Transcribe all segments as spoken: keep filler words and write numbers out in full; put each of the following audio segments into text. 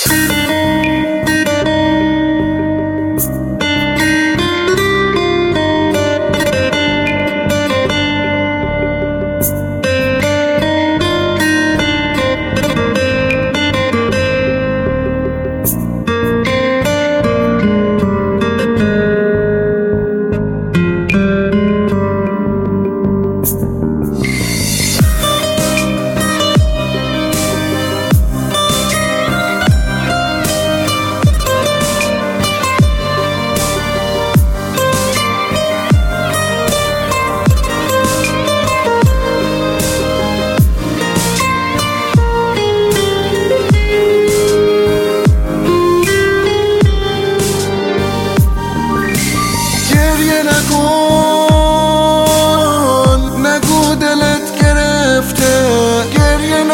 نگو دلت گرفته، گریه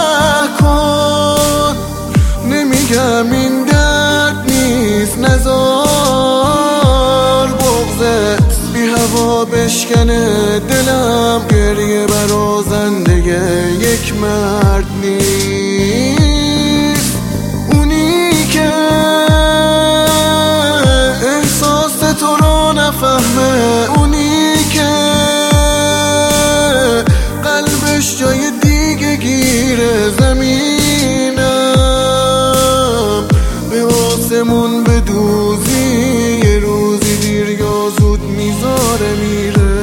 نکن، نمیگم این درد نیست، نزار بغضت بی هوا بشکنه دلم، گریه برازنده یک مرد نیست، اونی که احساس تو رو نفهمه، اونی که قلبش جای دیگه گیره، زمینم به آسمون بدوزی، یه روزی دیر یا زود میذاره میره،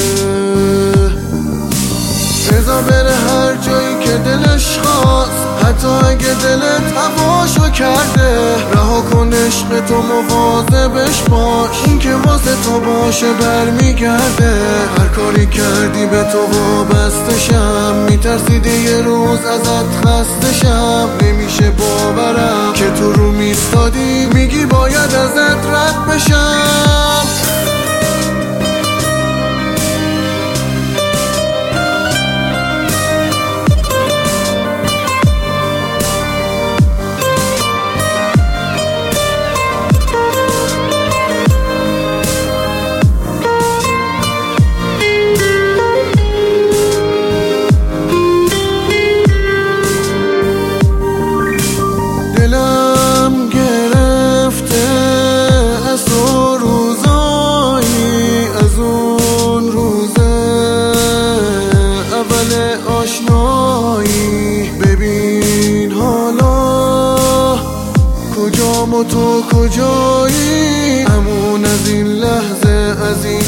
رضا بره هر جایی که دلش خواست، حتی اگه دلت هواشو کرده، رها کن عشق تو مواظبش باش، این که واسه تو باشه برمیگرده، هر کاری کردی به تو وابستشم، میترسیدی یه روز ازت خستشم، نمیشه باورم که تو رو میستادی، میگی باید ازت رد بشم. دلم گرفته از تو روزایی، از اون روزه اول آشنایی، ببین حالا کجام و تو کجایی، همون از این لحظه از این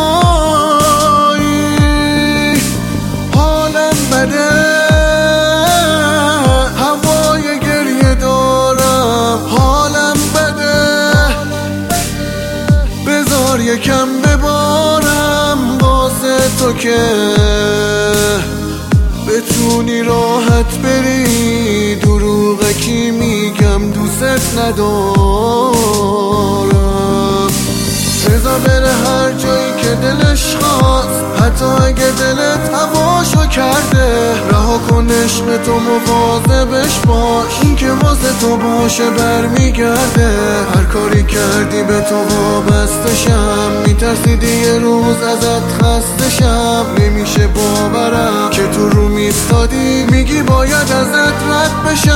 جدایی، حالم بده یکم ببارم واسه تو که بتونی راحت بری، دروغکی میگم دوست ندارم، رضا بره هر جایی که دلش خواست، حتی اگه دلت هواشو کرده، رها کن عشق تو مواظبش باش، این که واسه تو باشه برمیگرده، هر کاری کردی به تو وابستشم، میترسیدی یه روز ازت خستشم، نمیشه باورم که تو رو میستادی، میگی باید ازت رد بشم.